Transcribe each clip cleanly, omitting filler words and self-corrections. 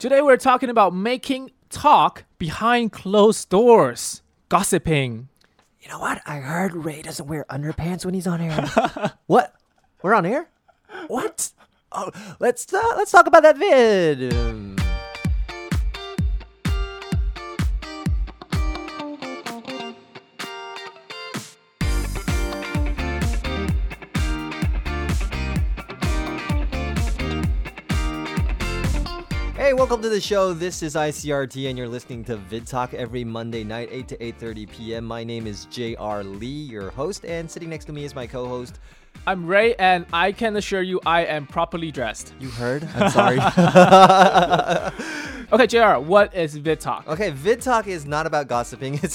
Today we're talking about making talk behind closed doors, gossiping. You know what? I heard Ray doesn't wear underpants when he's on air. What? We're on air? What? Oh, let's talk about that vid. Hey, welcome to the show. This is ICRT, and you're listening to Vid Talk every Monday night, 8 to 8:30 p.m. My name is J.R. Lee, your host, and sitting next to me is my co-host. I'm Ray, and I can assure you I am properly dressed. You heard? I'm sorry. Okay, JR, what is Vid Talk? Okay, Vid Talk is not about gossiping. It's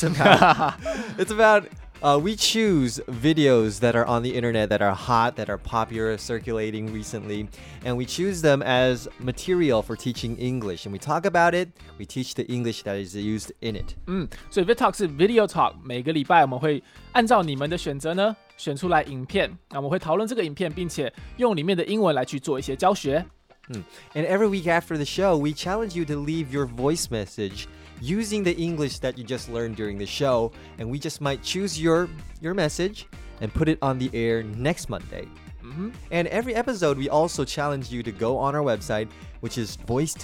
about we choose videos that are on the internet that are hot, that are popular, circulating recently, and we choose them as material for teaching English. And we talk about it, we teach the English that is used in it. 所以 Vid Talk 是 Video Talk， 每个礼拜我们会按照你们的选择呢，选出来影片，那我们会讨论这个影片，并且用里面的英文来去做一些教学。 And every week after the show, we challenge you to leave your voice message using the English that you just learned during the show, and we just might choose your message and put it on the air next Monday. And every episode, we also challenge you to go on our website, which is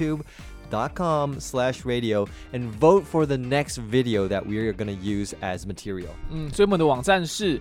voicetube.com/radio, and vote for the next video that we are going to use as material. 所以我们的网站是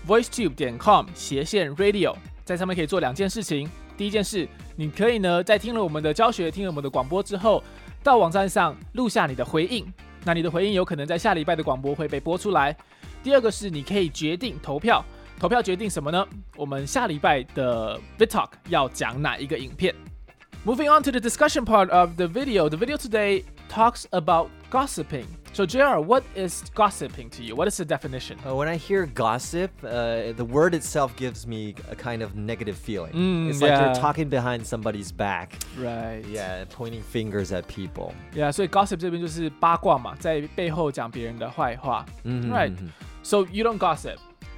voicetube.com/radio， 在上面可以做两件事情。第一件事，你可以呢在听了我们的教学、听了我们的广播之后，到网站上录下你的回应。那你的回应有可能在下礼拜的广播会被播出来。第二个是，你可以决定投票决定什么呢？我们下礼拜的 Vid Talk 要讲哪一个影片？ Moving on to the discussion part of the video today talks about gossiping. So JR, what is gossiping to you? What is the definition? When I hear gossip, the word itself gives me a kind of negative feeling. It's like you're talking behind somebody's back. Right. Yeah, pointing fingers at people. Yeah, 所以 gossip 这边就是八卦嘛，在背后讲别人的坏话。Right. So you don't gossip?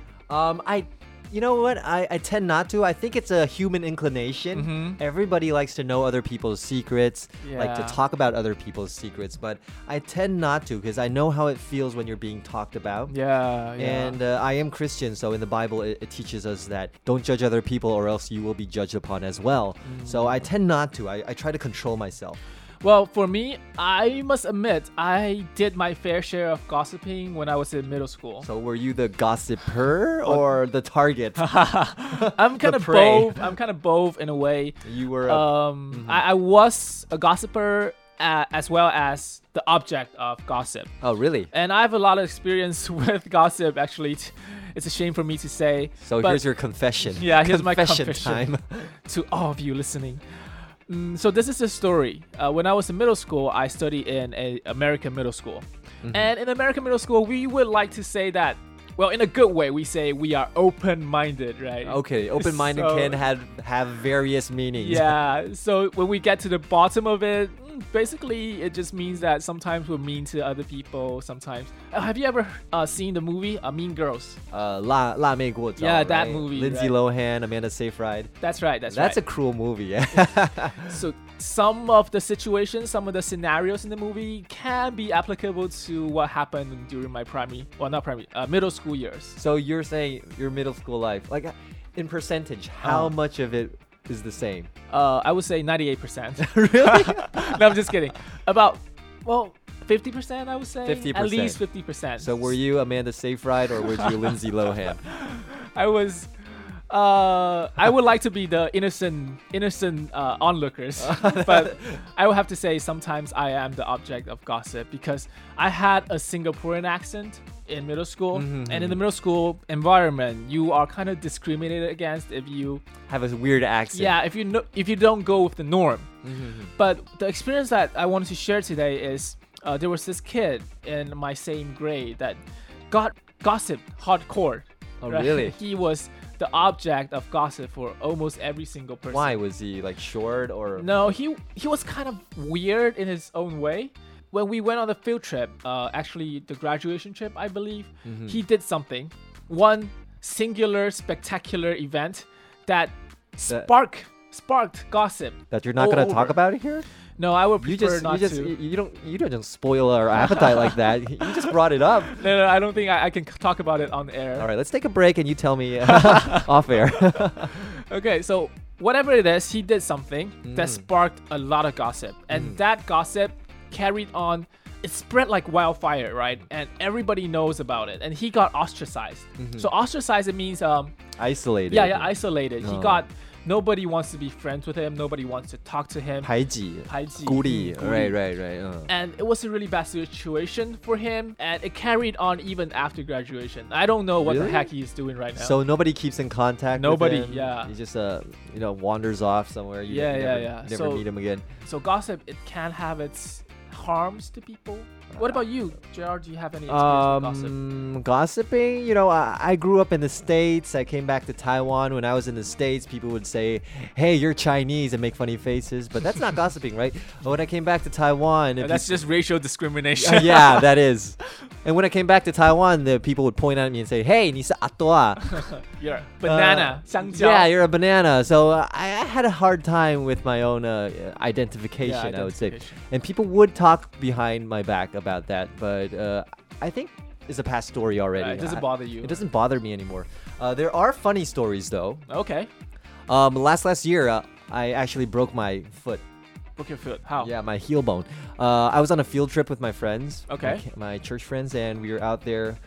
You know what? I tend not to. I think it's a human inclination. Everybody likes to know other people's secrets, like to talk about other people's secrets, but I tend not to because I know how it feels when you're being talked about. Yeah. And I am Christian, so in the Bible, it teaches us that don't judge other people or else you will be judged upon as well. So I tend not to. I try to control myself. Well, for me, I must admit, I did my fair share of gossiping when I was in middle school. So were you the gossiper or the target? I'm kind of both. I'm kind of both in a way. You were I was a gossiper as well as the object of gossip. Oh, really? And I have a lot of experience with gossip, actually. It's a shame for me to say. So here's your confession. Yeah, here's my confession confession time. to all of you listening. So this is the story. When I was in middle school, I studied in an American middle school. And in American middle school, we would like to say that, well, in a good way, we say we are open-minded, right? Okay, open-minded can have various meanings. Yeah, so when we get to the bottom of it, basically it just means that sometimes we're mean to other people, sometimes. Have you ever seen the movie Mean Girls? 辣妹过招, Yeah, that right? movie, Lindsay right? Lohan, Amanda Seyfried. That's right, that's a right. cruel movie, yeah. So some of the situations, some of the scenarios in the movie can be applicable to what happened during my middle school years. So you're saying your middle school life, like in percentage, how much of it is the same? I would say 98%. Really? No, I'm just kidding. About, 50%, I would say. 50%. At least 50%. So were you Amanda Seyfried or was you Lindsay Lohan? I was... I would like to be the innocent onlookers, but I would have to say sometimes I am the object of gossip because I had a Singaporean accent in middle school, and in the middle school environment, you are kind of discriminated against if you have a weird accent. Yeah, if you don't go with the norm. But the experience that I wanted to share today is there was this kid in my same grade that got gossip hardcore. Oh, right? really? He was the object of gossip for almost every single person. Why? Was he like short or? No, he was kind of weird in his own way. When we went on the field trip, actually the graduation trip, I believe, he did something. One singular, spectacular event that sparked gossip. That you're not going to talk about it here? No, I would You prefer just, not you just, to. you don't just spoil our appetite like that. You just brought it up. No, I don't think I can talk about it on air. All right, let's take a break and you tell me off air. Okay, so whatever it is, he did something that sparked a lot of gossip. And that gossip carried on. It spread like wildfire, right? And everybody knows about it. And he got ostracized. So ostracized, it means Isolated. yeah, isolated. He Oh. got nobody wants to be friends with him. Nobody wants to talk to him. 排挤. 排挤. Guri. Guri. Right. And it was a really bad situation for him, and it carried on even after graduation. I don't know what the Really? heck he's doing right now. So nobody keeps in contact. Nobody, with him. yeah. He just wanders off somewhere. You Yeah, never, yeah. Never So- meet him again. So gossip, it can have its harms to people. What about you, JR? Do you have any experience with gossip? Gossiping, I grew up in the States. I came back to Taiwan. When I was in the States, people would say, hey, you're Chinese, and make funny faces. But that's not gossiping, right? But when I came back to Taiwan, if That's you- just racial discrimination. yeah, that is. And when I came back to Taiwan, the people would point at me and say, hey, 你是阿多啊. You're a banana, 香蕉. Yeah, you're a banana. So I had a hard time with my own identification, Yeah, I would say. identification. And people would talk behind my back about that, but I think it's a past story already. It doesn't bother you. It doesn't bother me anymore. There are funny stories though. Okay. Last year, I actually broke my foot. Broke your foot. How? Yeah, my heel bone. I was on a field trip with my friends. Okay. My church friends, and we were out there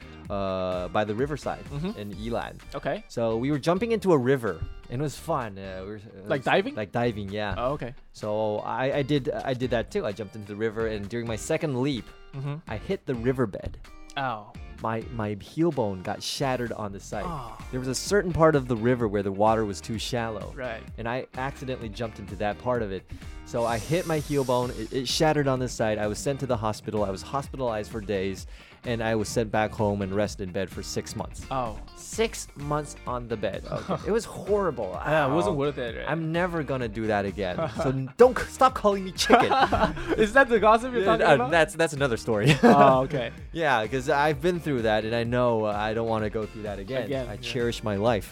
by the riverside Mhm. in Yilan. Okay. So we were jumping into a river, and it was fun. Like diving? Like diving, yeah. Oh, okay. So I did that too. I jumped into the river, and during my second leap, Mm-hmm. I hit the riverbed. Oh. My heel bone got shattered on the side. Oh. There was a certain part of the river where the water was too shallow, Right. and I accidentally jumped into that part of it. So I hit my heel bone. It shattered on the side. I was sent to the hospital. I was hospitalized for days, and I was sent back home and rested in bed for 6 months. Oh. 6 months on the bed. Okay. It was horrible. Yeah, it wasn't Ow. worth it, right? I'm never gonna do that again. So don't stop calling me chicken. Is that the gossip you're talking about? That's another story. Oh, okay. Yeah, because I've been through that, and I know I don't want to go through that again. Again, I yeah. cherish my life.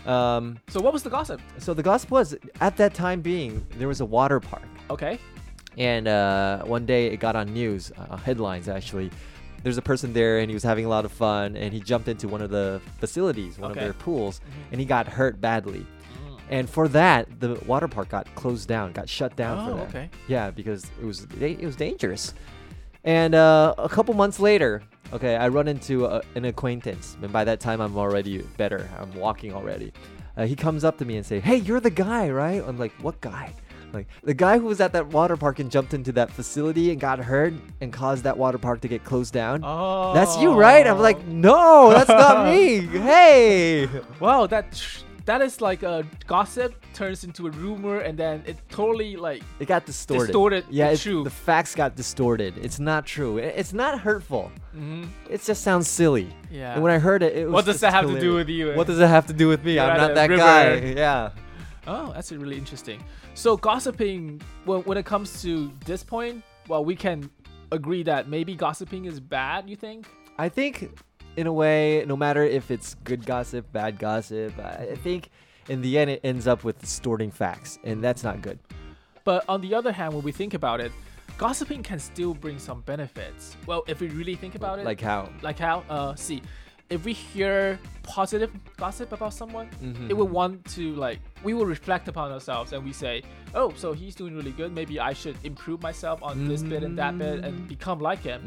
So what was the gossip? So the gossip was, at that time being, there was a water park, Okay. and one day it got on news, headlines actually. There's a person there, and he was having a lot of fun, and he jumped into one of the facilities, one of Okay. their pools, Mhm. and he got hurt badly. And for that, the water park got closed down, got shut down for Oh, that. okay. Yeah, because it was dangerous. And a couple months later, okay, I run into an acquaintance, and by that time I'm already better. I'm walking already. He comes up to me and say, "Hey, you're the guy, right?" I'm like, "What guy?" Like, the guy who was at that water park and jumped into that facility and got hurt and caused that water park to get closed down. Oh. That's you, right? I'm like, "No, that's not me." Hey. wow, that is like a gossip turns into a rumor, and then it totally like It got distorted. Distorted Yeah, the it's, truth. the facts got distorted. It's not true. It's not hurtful. mhm. It just sounds silly. Yeah. And when I heard it, it was What does just that have to do hilarious. with you? What does it have to do with me? You're I'm at not a that river. guy. Yeah. Oh, that's really interesting. So gossiping, when it comes to this point, well, we can agree that maybe gossiping is bad. You think? I think, in a way, no matter if it's good gossip, bad gossip, I think in the end it ends up with distorting facts, and that's not good. But on the other hand, when we think about it, gossiping can still bring some benefits. Well, if we really think about it, Like how? see, if we hear positive gossip about someone, Mhm. it will want to we will reflect upon ourselves and we say, oh, so he's doing really good. Maybe I should improve myself on this bit and that bit and become like him.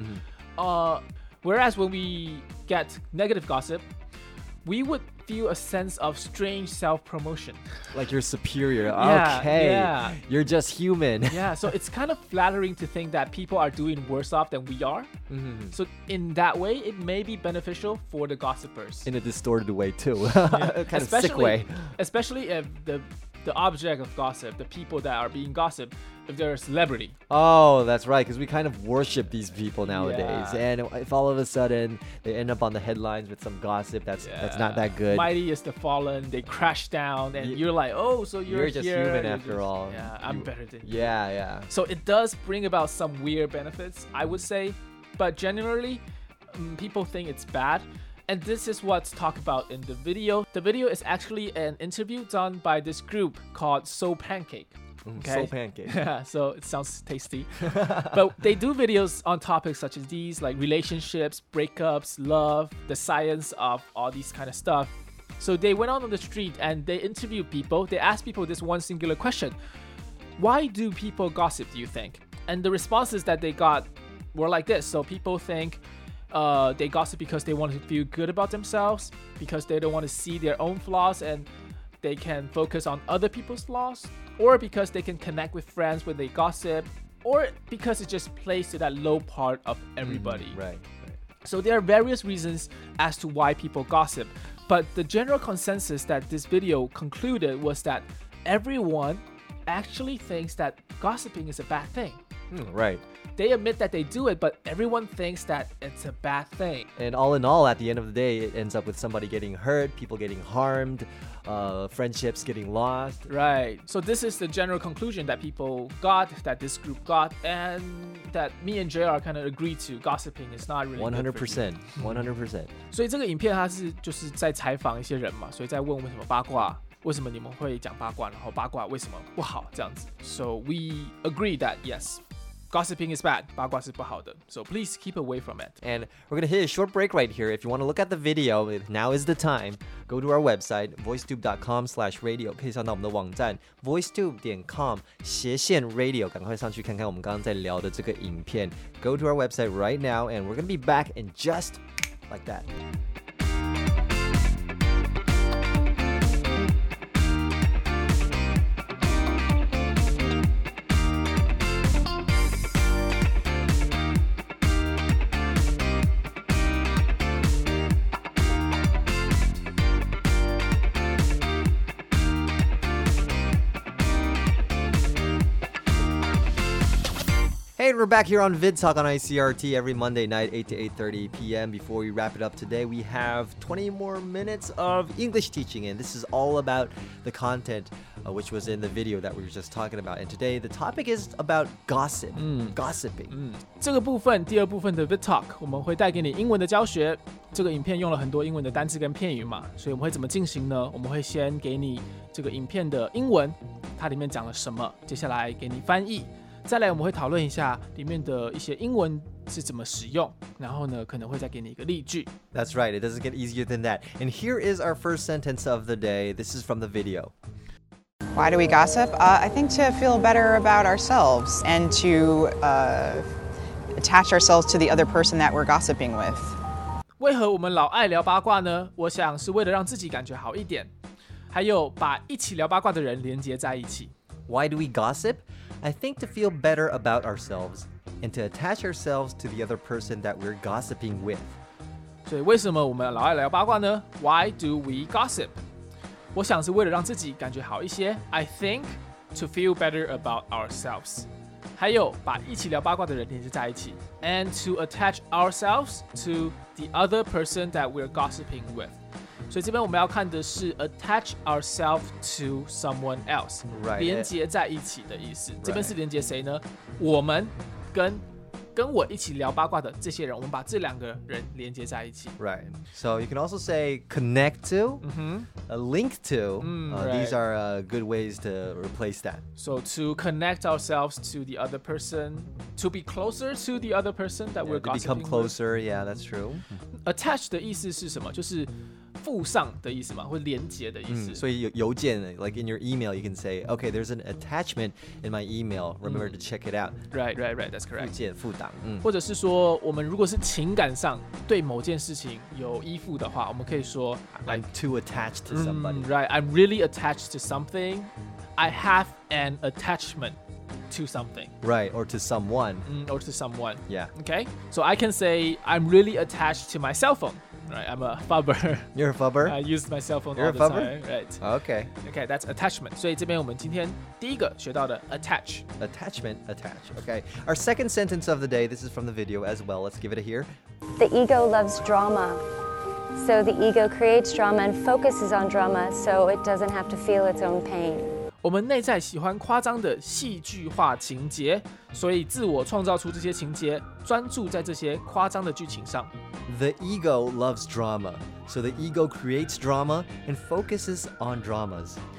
Whereas when we get negative gossip, we would feel a sense of strange self-promotion. Like you're superior. Yeah, Okay. yeah. You're just human. Yeah, so it's kind of flattering to think that people are doing worse off than we are. Mhm. So in that way, it may be beneficial for the gossipers. In a distorted way too. Yeah. Kind of sick way. Especially if the object of gossip, the people that are being gossiped, if they're a celebrity. Oh, that's right, because we kind of worship these people nowadays, Yeah. and if all of a sudden they end up on the headlines with some gossip, that's not that good. Mighty is the fallen, they crash down, and Ye- you're like, oh, so you're just here, human you're after all. Yeah, I'm You- better than you. Yeah, yeah. So it does bring about some weird benefits, I would say, but generally, people think it's bad. And this is what's talked about in the video. The video is actually an interview done by this group called Soul Pancake. Okay. Soul pancake. So it sounds tasty. But they do videos on topics such as these, like relationships, breakups, love, the science of all these kind of stuff. So they went out on the street and they interviewed people. They asked people this one singular question. Why do people gossip, do you think? And the responses that they got were like this. So people think they gossip because they want to feel good about themselves, because they don't want to see their own flaws and they can focus on other people's flaws, or because they can connect with friends when they gossip, or because it just plays to that low part of everybody. Right. So there are various reasons as to why people gossip, but the general consensus that this video concluded was that everyone actually thinks that gossiping is a bad thing. Right. They admit that they do it, but everyone thinks that it's a bad thing. And all in all, at the end of the day, it ends up with somebody getting hurt, people getting harmed, friendships getting lost. Right. So this is the general conclusion that people got, that this group got, and that me and JR kind of agreed to. Gossiping is not really good for you. 100%. 所以这个影片它是就是在采访一些人嘛，所以在问为什么八卦，为什么你们会讲八卦，然后八卦为什么不好这样子。So we agree that yes, gossiping is bad. 八卦是不好的. So please keep away from it. And we're going to hit a short break right here. If you want to look at the video, now is the time. Go to our website, voicetube.com/radio. 可以上到我们的网站 voicetube.com/radio. 赶快上去看看我们刚刚在聊的这个影片. Go to our website right now, and we're going to be back in just like that. Hey, we're back here on Vid Talk on ICRT every Monday night, 8 to 8:30 p.m. Before we wrap it up today, we have 20 more minutes of English teaching, and this is all about the content which was in the video that we were just talking about. And today, the topic is about gossip, gossiping. 这个部分，第二部分的 Vid Talk， 我们会带给你英文的教学。这个影片用了很多英文的单字跟片语嘛，所以我们会怎么进行呢？我们会先给你这个影片的英文，它里面讲了什么，接下来给你翻译。再来我们会讨论一下里面的一些英文是怎么使用，然后呢可能会再给你一个例句。 That's right, it doesn't get easier than that. And here is our first sentence of the day. This is from the video. Why do we gossip? I think to feel better about ourselves and to attach ourselves to the other person that we're gossiping with. 为何我们老爱聊八卦呢？我想是为了让自己感觉好一点，还有把一起聊八卦的人连接在一起。 Why do we gossip? I think to feel better about ourselves and to attach ourselves to the other person that we're gossiping with. 所以为什么我们老爱聊八卦呢？ Why do we gossip? 我想是为了让自己感觉好一些。I think to feel better about ourselves. 还有把一起聊八卦的人连接在一起。And to attach ourselves to the other person that we're gossiping with. 所以这边我们要看的是 attach ourselves to someone else， Right. 连接在一起的意思。这边是连接谁呢？我们跟我一起聊八卦的这些人，我们把这两个人连接在一起。 Right. So you can also say connect to, link to. These right. are good ways to replace that. So to connect ourselves to the other person, to be closer to the other person that we're To gossiping become with. closer, yeah, that's true. Attach 的意思是什么？就是附上的意思嘛，或连接的意思。 所以邮件 like in your email, you can say, okay, there's an attachment in my email. Remember to check it out. Right, that's 附 correct. 件附档。 或者是说，我们如果是情感上对某件事情有依附的话，我们可以说 I'm too attached to somebody. right, I'm really attached to something. I have an attachment to something. Right, or to someone. Or to someone. Yeah. Okay? So I can say I'm really attached to my cell phone. Right, I'm a fubber. You're a fubber? I use my cell phone You're all a the fubber? time. Right. Okay. Okay, that's attachment. 所以这边我们今天第一个学到的 attach. Attachment, attach. Okay. Our second sentence of the day, this is from the video as well. Let's give it a hear. The ego loves drama. So the ego creates drama and focuses on drama so it doesn't have to feel its own pain. 我们内在喜欢夸张的戏剧化情节，所以自我创造出这些情节，专注在这些夸张的剧情上。 The ego loves drama. So the ego creates drama and focuses on dramas.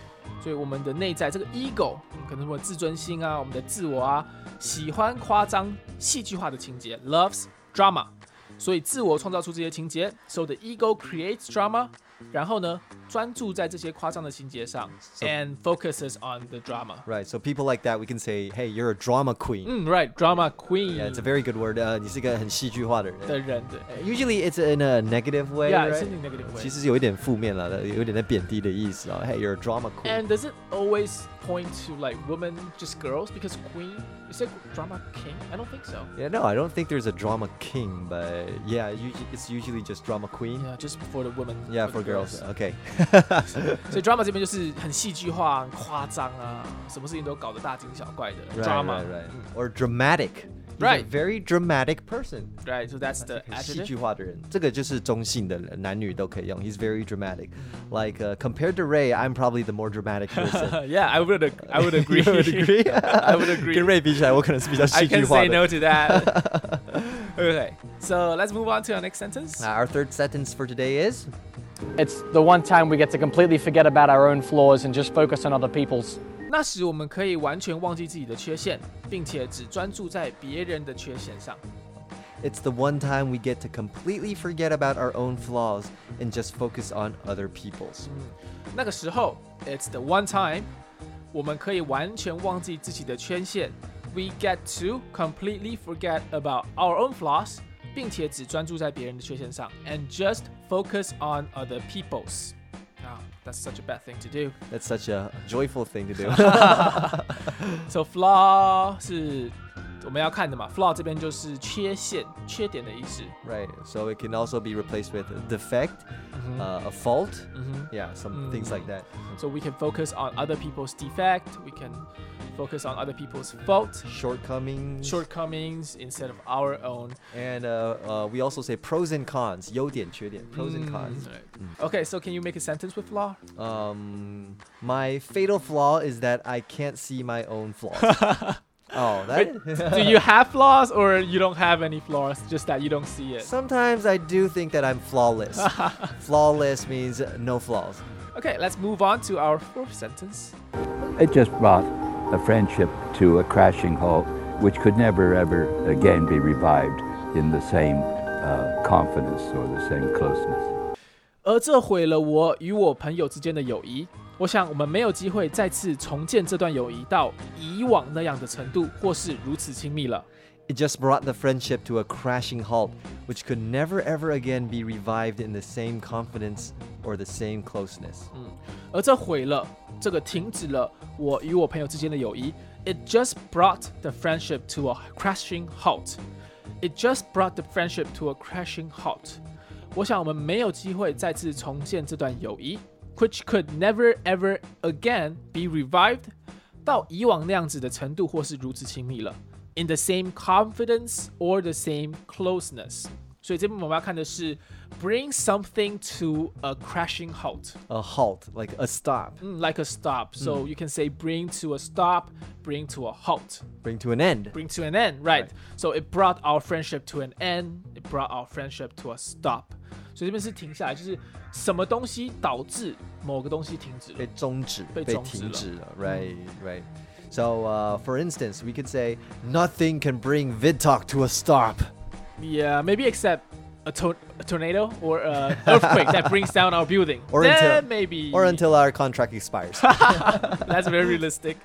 所以我们的内在这个 ego， 可能我们的自尊心啊，我们的自我啊，喜欢夸张、戏剧化的情节 ，loves drama。所以自我创造出这些情节 ，so the ego creates drama。然后呢，专注在这些夸张的情节上 ，and focuses on the drama. Right. So people like that, we can say, "Hey, you're a drama queen." Right, drama queen. Yeah, it's a very good word. 你是个很戏剧化的人。 的人，对。 Usually it's in a negative way. Yeah, right? it's in a negative way. 其实有一点负面了，有点在贬低的意思啊。Hey, you're a drama queen. And does it always point to like women, just girls? Because queen is it drama king? I don't think so. Yeah, no, I don't think there's a drama king, but yeah, it's usually just drama queen. Yeah, just for the women. Yeah, for girls. Okay. 所以 drama 这边就是很戏剧化、很夸张啊，什么事情都搞得大惊小怪的 drama. Right. Or dramatic. He's Right. a very dramatic person. Right, so that's the 戏 adjective. 剧化的人，这个就是中性的人，男女都可以用。He's very dramatic. Like compared to Ray, I'm probably the more dramatic person. Yeah, I would agree. You would agree? I would agree. 跟 Ray 比起来，我可能是比较 I 戏剧 can 化 say 的。 no to that. Okay, so let's move on to our next sentence. Our third sentence for today is It's the one time we get to completely forget about our own flaws and just focus on other people's. 那时我们可以完全忘记自己的缺陷，并且只专注在别人的缺陷上。 It's the one time we get to completely forget about our own flaws and just focus on other people's. 那个时候 ，it's the one time， 我们可以完全忘记自己的缺陷。We get to completely forget about our own flaws， 并且只专注在别人的缺陷上 ，and just focus on other people's. Now, that's such a bad thing to do. That's such a joyful thing to do. So flaw 是我们要看的嘛 ，flaw 这边就是缺陷、缺点的意思。 Right. So it can also be replaced with a defect, a fault. Yeah, some things like that. So we can focus on other people's defect. We can focus on other people's fault, shortcomings instead of our own. And we also say pros and cons. 优点缺点 pros and cons. Okay, so can you make a sentence with flaw? My fatal flaw is that I can't see my own flaws. Oh, Do you have flaws or you don't have any flaws, just that you don't see it? Sometimes I do think that I'm flawless. Flawless means no flaws. Okay, let's move on to our fourth sentence. It just brought a friendship to a crashing halt, which could never ever again be revived in the same confidence or the same closeness. 而这毁了我与我朋友之间的友谊。我想我们没有机会再次重建这段友谊到以往那样的程度，或是如此亲密了。 It just brought the friendship to a crashing halt, which could never ever again be revived in the same confidence or the same closeness. 而这毁了，这个停止了我与我朋友之间的友谊。It just brought the friendship to a crashing halt. It just brought the friendship to a crashing halt. 我想我们没有机会再次重建这段友谊。Which could never ever again be revived 到以往那样子的程度，或是如此亲密了。In the same confidence or the same closeness. 所以这边我们要看的是 bring something to a crashing halt. A halt, like a stop. Like a stop. So you can say bring to a stop, bring to a halt. Bring to an end. Bring to an end, right. So it brought our friendship to an end. It brought our friendship to a stop. 所以这边是停下来，就是什么东西导致某个东西停止了， 被终止，被停止了。Right, right. So, for instance, we could say nothing can bring VidTalk to a stop. Yeah, maybe except a tornado or an earthquake that brings down our building. Or then maybe. Or until our contract expires. That's very realistic.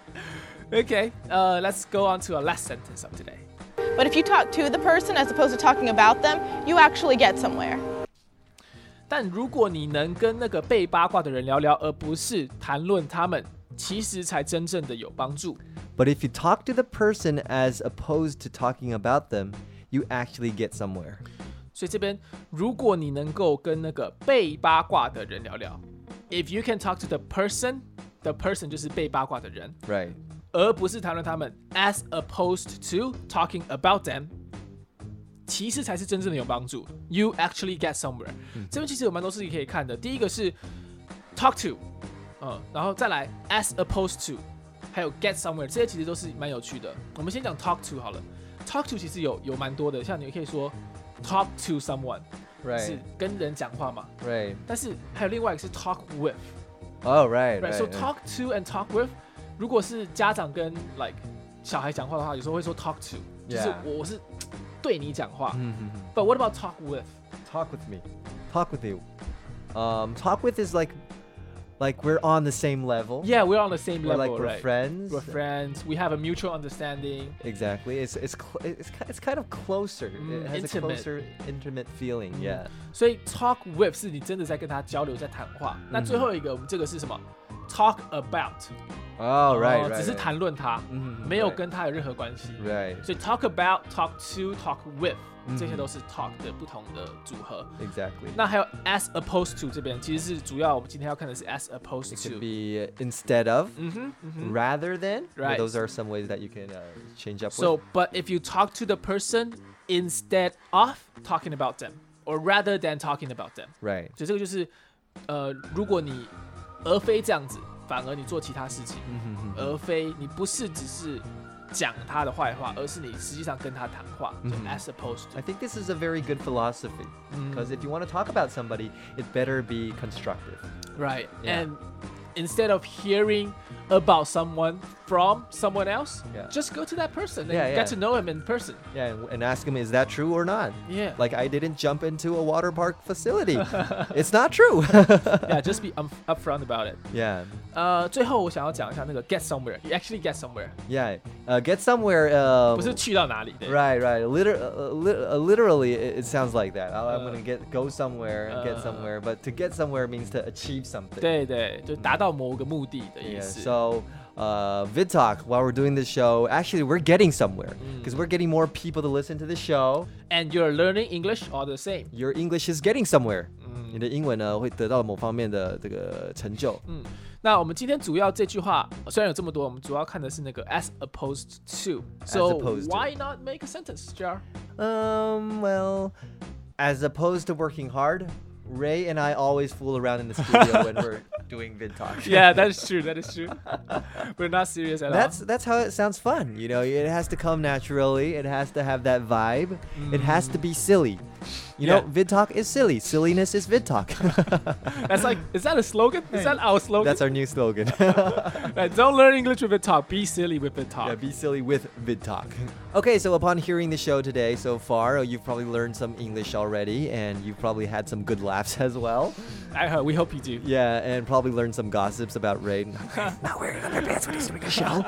Okay, let's go on to our last sentence of today. But if you talk to the person as opposed to talking about them, you actually get somewhere. 但如果你能跟那个被八卦的人聊聊，而不是谈论他们，其实才真正的有帮助。 But if you talk to the person as opposed to talking about them, you actually get somewhere. 所以这边，如果你能够跟那个被八卦的人聊聊 ，if you can talk to the person 就是被八卦的人， Right. 而不是谈论他们 ，as opposed to talking about them。其实才是真正的有帮助。You actually get somewhere。这边其实有蛮多事情可以看的。第一个是 talk to，然后再来 as opposed to，还有 get somewhere， 这些其实都是蛮有趣的。我们先讲 talk to 好了。talk to 其实有蛮多的，像你可以说 talk to someone， Right. 是跟人讲话嘛。 Right. 但是还有另外一个是 talk with。 Oh, right. So talk to and talk with， 如果是家长跟 like 小孩讲话的话，有时候会说 talk to， 就是我是对你讲话。But what about talk with? Talk with me. Talk with you. Talk with is like we're on the same level. Yeah, we're on the same level, like we're right? friends. We're friends. We have a mutual understanding. Exactly. It's kind of closer. It has intimate. a closer, intimate feeling. Yeah. 所以 talk with 是你真的在跟他交流，在谈话。那最后一个，我们这个是什么 ？Talk about. Oh, right. 只是谈论他，没有跟他有任何关系。 Right. 所以 talk about, talk to, talk with， 这些都是 talk 的不同的组合。 Exactly. 那还有 as opposed to 这边，其实是主要我们今天要看的是 as opposed It to。 could be instead of, rather than. Right. Those are some ways that you can change up So, with. but if you talk to the person instead of talking about them, or rather than talking about them， Right. 所以这个就是如果你而非这样子，反而你做其他事情，而非你不是只是讲他的坏话，而是你实际上跟他谈话，就 as opposed to。 I think this is a very good philosophy because if you want to talk about somebody, it better be constructive. Right. Yeah. And instead of hearing about someone from someone else, just go to that person and get to know him in person. Yeah, and ask him, is that true or not? Yeah. Like, I didn't jump into a water park facility. It's not true. Yeah, just be upfront about it. Yeah. 最后我想要讲一下那个 get somewhere. You actually get somewhere. Yeah. Get somewhere. 不是去到哪里。对。 Right, right. Literally, it sounds like that. I'm gonna go somewhere and get somewhere. But to get somewhere means to achieve something. 对对，就达到某个目的的意 Yeah. 思。 So, VidTalk, while we're doing this show, actually we're getting somewhere because we're getting more people to listen to the show. And you're learning English all the same. Your English is getting somewhere. 你的英文呢会得到某方面的这个成就。 那我们今天主要这句话虽然有这么多，我们主要看的是那个 as opposed to. So opposed to. why not make a sentence, JR? Well, as opposed to working hard, Ray and I always fool around in the studio when we're doing VidTalk. Yeah, that is true. That is true. We're not serious at all. That's how it sounds fun. You know, it has to come naturally. It has to have that vibe. It has to be silly. You know, VidTalk is silly. Silliness is VidTalk. That's like, is that a slogan? Is that our slogan? That's our new slogan. Right, don't learn English with VidTalk. Be silly with VidTalk. Yeah, be silly with VidTalk. Okay, so upon hearing the show today so far, you've probably learned some English already, and you've probably had some good laughs as well. We hope you do. Yeah, and probably learned some gossips about Ray not wearing underpants when he's doing a show.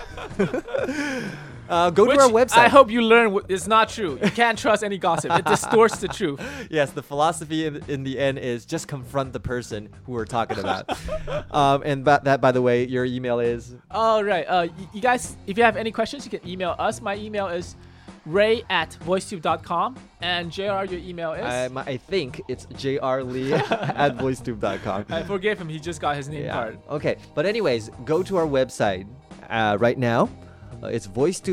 Go to our website. I hope you learn it's not true. You can't trust any gossip. It distorts the truth. Yes, the philosophy in the end is just confront the person who we're talking about. And that, by the way, your email is? All right. You guys, if you have any questions, you can email us. My email is ray@voicetube.com. And JR, your email is? I think it's jrlee@voicetube.com. I forgive him. He just got his name card. Okay. But anyways, go to our website right now. It's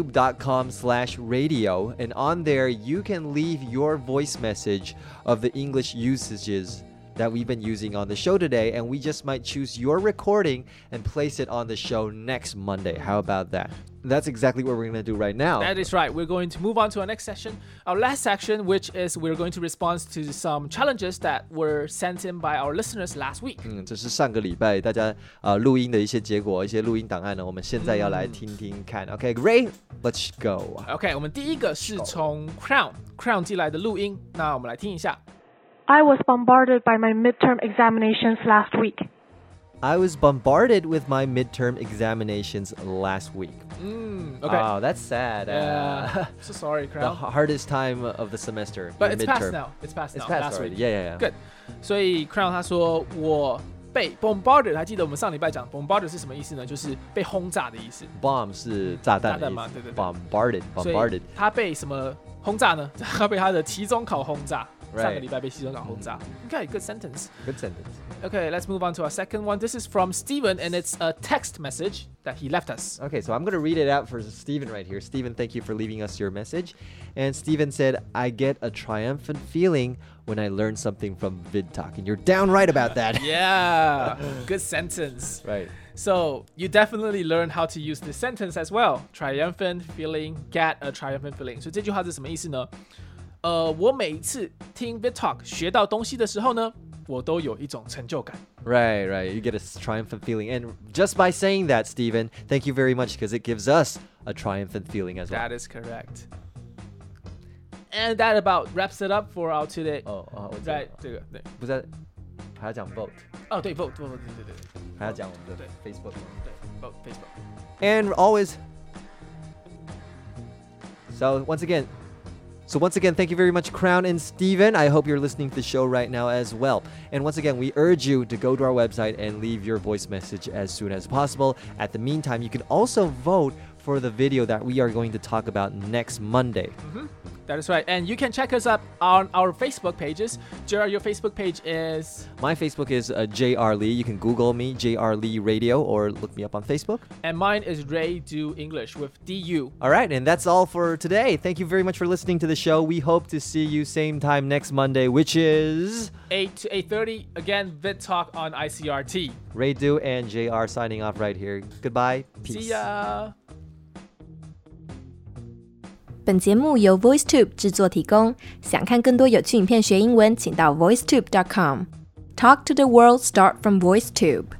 voicetube.com/radio. And on there, you can leave your voice message of the English usages that we've been using on the show today. And we just might choose your recording and place it on the show next Monday. How about that? That's exactly what we're going to do right now. That is right. We're going to move on to our next section. Our last section, which is we're going to respond to some challenges that were sent in by our listeners last week. 这是上个礼拜大家录音的一些结果，一些录音档案呢，我们现在要来听听看。Okay, great. Let's go. Okay, 我们第一个是从 Crown 寄来的录音，那我们来听一下。 I was bombarded by my midterm examinations last week. I was bombarded with my midterm examinations last week. Okay. Oh, that's sad. So sorry, The Crown. hardest time of the semester. But your it's midterm. past now. It's past now. It's past last already. week. Yeah. Good. 所以 Crown 他说我被 bombarded， 还记得我们上礼拜讲 bombarded 是什么意思呢？就是被轰炸的意思。 Bomb 是炸弹的意思。 炸弹嘛，对对对。 Bombarded. 所以他被什么轰炸呢？他被他的期中考轰炸。上个礼拜被期中考轰炸。Okay, good sentence. Good sentence. Okay, let's move on to our second one. This is from Steven, and it's a text message that he left us. Okay, so I'm going to read it out for Steven right here. Steven, thank you for leaving us your message. And Steven said, I get a triumphant feeling when I learn something from VidTalk. And you're down right about that. Yeah, good sentence. Right. So you definitely learn how to use this sentence as well. Triumphant feeling, get a triumphant feeling. 所以这句话是什么意思呢？我每一次听VidTalk 学到东西的时候呢，我都有一种成就感。 Right. You get a triumphant feeling. And just by saying that, Stephen, thank you very much because it gives us a triumphant feeling as well. That is correct. And that about wraps it up for our today. 在这个对， 不是还要讲 vote， 对 vote 对， 还要讲我们的 Facebook， 对 vote Facebook。 And always. So once again, thank you very much, Crown and Steven. I hope you're listening to the show right now as well. And once again, we urge you to go to our website and leave your voice message as soon as possible. At the meantime, you can also vote for the video that we are going to talk about next Monday. That is right. And you can check us up on our Facebook pages. JR, your Facebook page is? My Facebook is JR Lee. You can Google me, JR Lee Radio, or look me up on Facebook. And mine is Ray Do English with DU. All right, and that's all for today. Thank you very much for listening to the show. We hope to see you same time next Monday, which is 8 to 8:30. Again, Vid Talk on ICRT. Ray Do and JR signing off right here. Goodbye. Peace. See ya. 本节目由 VoiceTube 制作提供。想看更多有趣影片学英文，请到 voicetube.com。Talk to the world, start from VoiceTube.